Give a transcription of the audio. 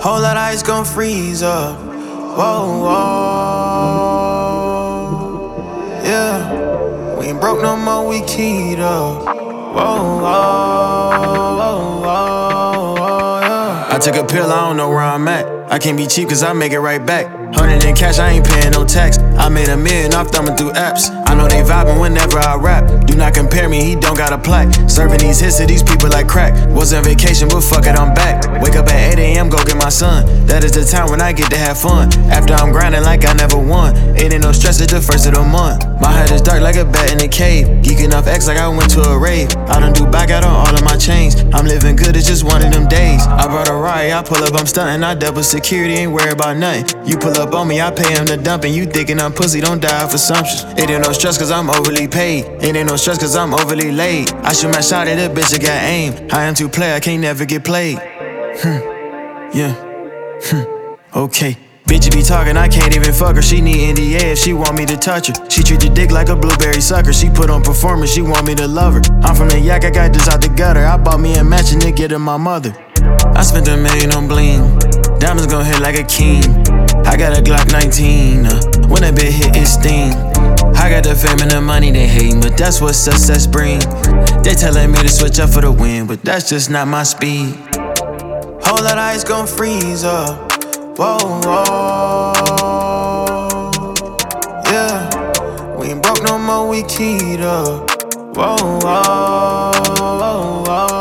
Whole lot of ice gon' freeze up. Whoa, whoa. Yeah. We ain't broke no more, we keyed up. Whoa, whoa, whoa, whoa, yeah. I took a pill, I don't know where I'm at. I can't be cheap cause I make it right back. 100 in cash, I ain't paying no tax. I made $1 million off thumbing through apps. I know they vibing whenever I rap. Do not compare me, he don't got a plaque. Serving these hits to these people like crack. Was on vacation, but fuck it, I'm back. Wake up at 8 a.m, go get my son. That is the time when I get to have fun. After I'm grinding like I never won. It ain't no stress, it's the first of the month. My head is dark like a bat in a cave. Geeking off X like I went to a rave. I done do back out on all of my chains. I'm living good, it's just one of them days. I brought a ride, I pull up, I'm stunting. I double security, ain't worried about nothing. You pull up on me, I pay him the dumping. You thinking I'm pussy, don't die of assumptions. It ain't no stress cause I'm overly paid. It ain't no stress cause I'm overly laid. I shoot my shot at a bitch that got aim. I am too play, I can't never get played. Yeah. Okay. Bitch be talking, I can't even fuck her. She need NDA if she want me to touch her. She treat the dick like a blueberry sucker. She put on performance, she want me to love her. I'm from the yak, I got this out the gutter. I bought me a matching to get to my mother. I spent $1 million on bling. Diamonds gon' hit like a king. I got a Glock 19. When that bitch hit, it sting. I got the fame and the money they hating, but that's what success bring. They telling me to switch up for the win, but that's just not my speed. Whole lot of ice gon' freeze up. Whoa, whoa. Yeah. We ain't broke no more, we keyed up. Whoa, whoa, whoa, whoa.